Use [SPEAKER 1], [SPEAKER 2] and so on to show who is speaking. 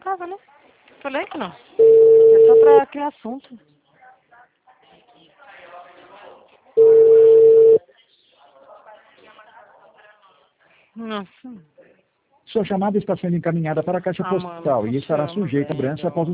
[SPEAKER 1] tava, né? Falei que não. É só pra criar assunto. Nossa.
[SPEAKER 2] Sua chamada está sendo encaminhada para a caixa
[SPEAKER 1] Ah, mano,
[SPEAKER 2] postal e estará
[SPEAKER 1] funciona,
[SPEAKER 2] sujeita a cobrança após o